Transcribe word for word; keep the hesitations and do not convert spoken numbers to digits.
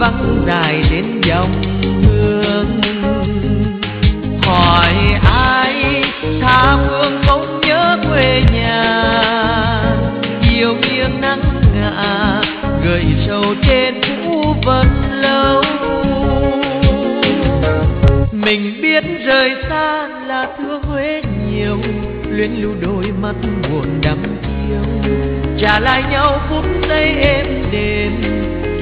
vắng dài đến dòng hương. Hỏi ai tha phương không nhớ quê nhà, yêu nghiêng nắng ngả gợi sầu trên phũ vân lâu. Mình biết rời xa là thương Huế nhiều, luyến lưu đôi mắt buồn đắm chiều, trả lại nhau phút giây êm đềm